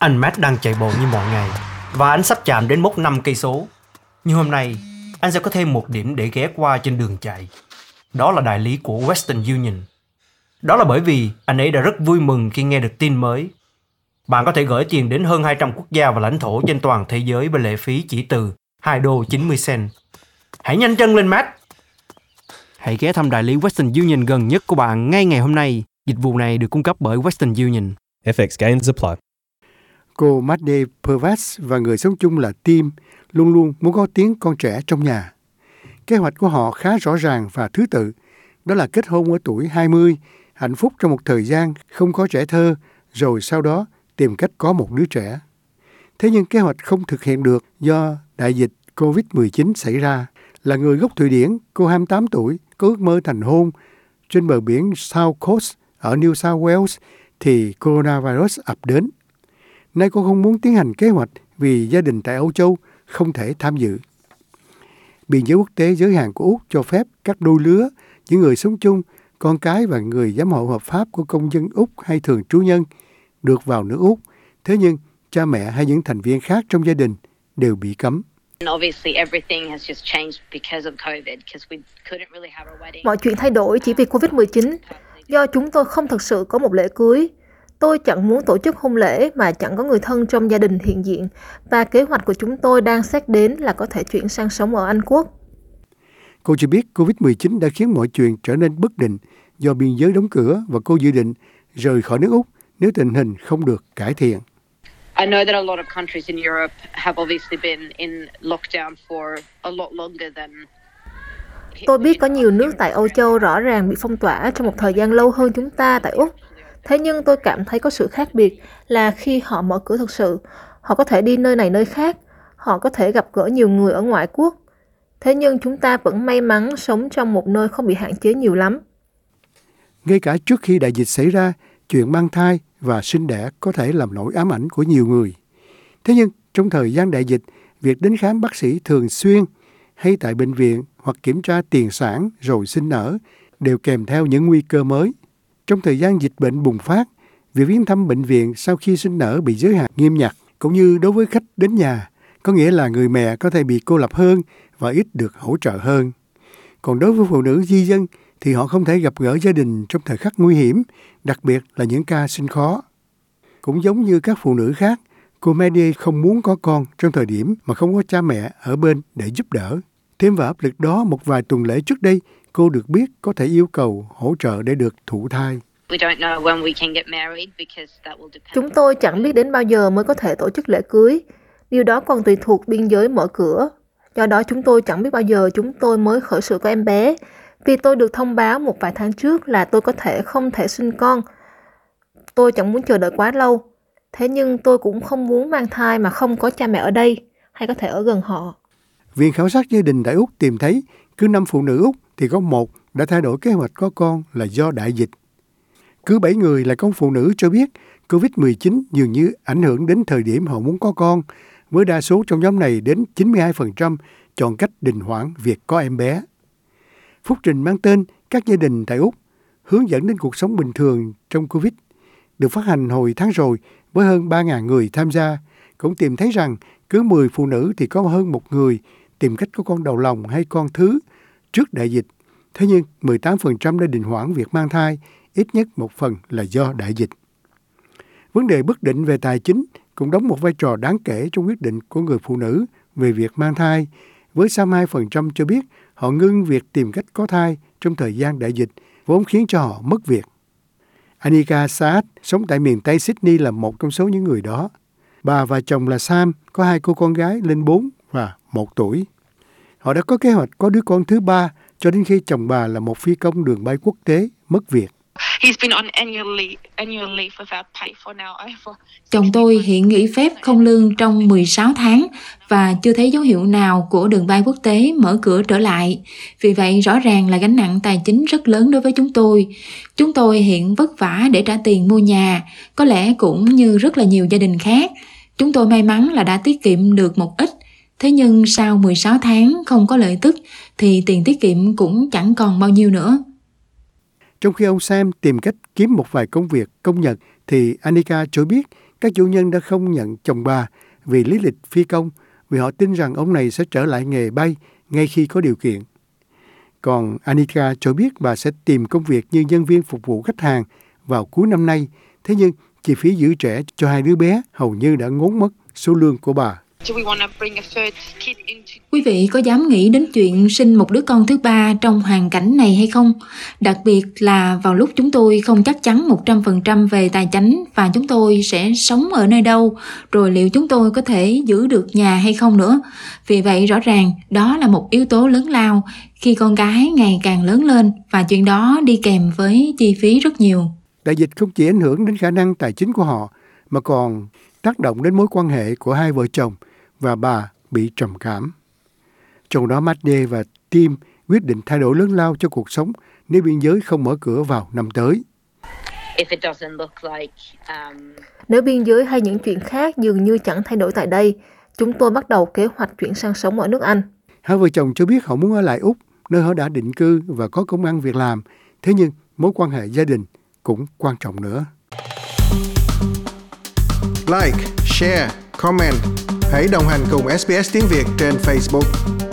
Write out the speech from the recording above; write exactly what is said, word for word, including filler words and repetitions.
Anh Matt đang chạy bộ như mọi ngày và anh sắp chạm đến mốc năm cây số. Nhưng hôm nay, anh sẽ có thêm một điểm để ghé qua trên đường chạy. Đó là đại lý của Western Union. Đó là bởi vì anh ấy đã rất vui mừng khi nghe được tin mới. Bạn có thể gửi tiền đến hơn hai trăm quốc gia và lãnh thổ trên toàn thế giới với lệ phí chỉ từ hai đô chín mươi cent. Hãy nhanh chân lên, Matt! Hãy ghé thăm đại lý Western Union gần nhất của bạn ngay ngày hôm nay. Dịch vụ này được cung cấp bởi Western Union. ép ích gains apply. Cô Madde Purvis và người sống chung là Tim luôn luôn muốn có tiếng con trẻ trong nhà. Kế hoạch của họ khá rõ ràng và thứ tự. Đó là kết hôn ở tuổi hai mươi, hạnh phúc trong một thời gian không có trẻ thơ, rồi sau đó tìm cách có một đứa trẻ. Thế nhưng kế hoạch không thực hiện được do đại dịch covid mười chín xảy ra. Là người gốc Thụy Điển, cô hai mươi tám tuổi, có ước mơ thành hôn trên bờ biển South Coast ở New South Wales thì coronavirus ập đến. Nay cô không muốn tiến hành kế hoạch vì gia đình tại Âu Châu không thể tham dự. Biên giới quốc tế giới hạn của Úc cho phép các đôi lứa, những người sống chung, con cái và người giám hộ hợp pháp của công dân Úc hay thường trú nhân được vào nước Úc. Thế nhưng cha mẹ hay những thành viên khác trong gia đình đều bị cấm. Mọi chuyện thay đổi chỉ vì covid mười chín. Do chúng tôi không thực sự có một lễ cưới. Tôi chẳng muốn tổ chức hôn lễ mà chẳng có người thân trong gia đình hiện diện. Và kế hoạch của chúng tôi đang xét đến là có thể chuyển sang sống ở Anh Quốc. Cô cho biết covid mười chín đã khiến mọi chuyện trở nên bất định do biên giới đóng cửa và cô dự định rời khỏi nước Úc nếu tình hình không được cải thiện. I know that a lot of countries in Europe have obviously been in lockdown for a lot longer than. Tôi biết có nhiều nước tại Âu Châu rõ ràng bị phong tỏa trong một thời gian lâu hơn chúng ta tại Úc. Thế nhưng tôi cảm thấy có sự khác biệt là khi họ mở cửa thực sự, họ có thể đi nơi này nơi khác, họ có thể gặp gỡ nhiều người ở ngoại quốc. Thế nhưng chúng ta vẫn may mắn sống trong một nơi không bị hạn chế nhiều lắm. Ngay cả trước khi đại dịch xảy ra, chuyện mang thai và sinh đẻ có thể làm nỗi ám ảnh của nhiều người. Thế nhưng trong thời gian đại dịch, việc đến khám bác sĩ thường xuyên hay tại bệnh viện hoặc kiểm tra tiền sản rồi sinh nở đều kèm theo những nguy cơ mới. Trong thời gian dịch bệnh bùng phát, việc viếng thăm bệnh viện sau khi sinh nở bị giới hạn nghiêm ngặt, cũng như đối với khách đến nhà, có nghĩa là người mẹ có thể bị cô lập hơn và ít được hỗ trợ hơn. Còn đối với phụ nữ di dân thì họ không thể gặp gỡ gia đình trong thời khắc nguy hiểm, đặc biệt là những ca sinh khó. Cũng giống như các phụ nữ khác, cô Madde không muốn có con trong thời điểm mà không có cha mẹ ở bên để giúp đỡ. Thêm vào áp lực đó, một vài tuần lễ trước đây, cô được biết có thể yêu cầu hỗ trợ để được thụ thai. Chúng tôi chẳng biết đến bao giờ mới có thể tổ chức lễ cưới. Điều đó còn tùy thuộc biên giới mở cửa. Do đó chúng tôi chẳng biết bao giờ chúng tôi mới khởi sự có em bé. Vì tôi được thông báo một vài tháng trước là tôi có thể không thể sinh con. Tôi chẳng muốn chờ đợi quá lâu. Thế nhưng tôi cũng không muốn mang thai mà không có cha mẹ ở đây hay có thể ở gần họ. Viện khảo sát gia đình tại Úc tìm thấy cứ năm phụ nữ Úc thì có một đã thay đổi kế hoạch có con là do đại dịch. Cứ bảy người là con phụ nữ cho biết covid mười chín dường như ảnh hưởng đến thời điểm họ muốn có con, với đa số trong nhóm này đến chín mươi hai phần trăm chọn cách đình hoãn việc có em bé. Phúc trình mang tên Các gia đình tại Úc hướng dẫn đến cuộc sống bình thường trong Covid được phát hành hồi tháng rồi với hơn ba nghìn người tham gia, cũng tìm thấy rằng cứ mười phụ nữ thì có hơn một người tìm cách có con đầu lòng hay con thứ trước đại dịch. Thế nhưng mười tám phần trăm đã đình hoãn việc mang thai, ít nhất một phần là do đại dịch. Vấn đề bất định về tài chính cũng đóng một vai trò đáng kể trong quyết định của người phụ nữ về việc mang thai, với sáu mươi hai phần trăm cho biết họ ngưng việc tìm cách có thai trong thời gian đại dịch, vốn khiến cho họ mất việc. Anika Saad sống tại miền Tây Sydney là một trong số những người đó. Bà và chồng là Sam có hai cô con gái lên bốn và một tuổi. Họ đã có kế hoạch có đứa con thứ ba cho đến khi chồng bà là một phi công đường bay quốc tế mất việc. Chồng tôi hiện nghỉ phép không lương trong mười sáu tháng và chưa thấy dấu hiệu nào của đường bay quốc tế mở cửa trở lại. Vì vậy rõ ràng là gánh nặng tài chính rất lớn đối với chúng tôi. Chúng tôi hiện vất vả để trả tiền mua nhà, có lẽ cũng như rất là nhiều gia đình khác. Chúng tôi may mắn là đã tiết kiệm được một ít. Thế nhưng sau mười sáu tháng không có lợi tức thì tiền tiết kiệm cũng chẳng còn bao nhiêu nữa. Trong khi ông Sam tìm cách kiếm một vài công việc công nhật thì Anika cho biết các chủ nhân đã không nhận chồng bà vì lý lịch phi công, vì họ tin rằng ông này sẽ trở lại nghề bay ngay khi có điều kiện. Còn Anika cho biết bà sẽ tìm công việc như nhân viên phục vụ khách hàng vào cuối năm nay, thế nhưng chi phí giữ trẻ cho hai đứa bé hầu như đã ngốn mất số lương của bà. Quý vị có dám nghĩ đến chuyện sinh một đứa con thứ ba trong hoàn cảnh này hay không? Đặc biệt là vào lúc chúng tôi không chắc chắn một trăm phần trăm về tài chính và chúng tôi sẽ sống ở nơi đâu, rồi liệu chúng tôi có thể giữ được nhà hay không nữa. Vì vậy rõ ràng đó là một yếu tố lớn lao khi con cái ngày càng lớn lên và chuyện đó đi kèm với chi phí rất nhiều. Đại dịch không chỉ ảnh hưởng đến khả năng tài chính của họ mà còn tác động đến mối quan hệ của hai vợ chồng và bà bị trầm cảm. Trong đó Madde và Tim quyết định thay đổi lớn lao cho cuộc sống nếu biên giới không mở cửa vào năm tới. Nếu biên giới hay những chuyện khác dường như chẳng thay đổi tại đây, chúng tôi bắt đầu kế hoạch chuyển sang sống ở nước Anh. Hai vợ chồng cho biết họ muốn ở lại Úc, nơi họ đã định cư và có công ăn việc làm. Thế nhưng mối quan hệ gia đình cũng quan trọng nữa. Like, share, comment. Hãy đồng hành cùng ét bê ét Tiếng Việt trên Facebook.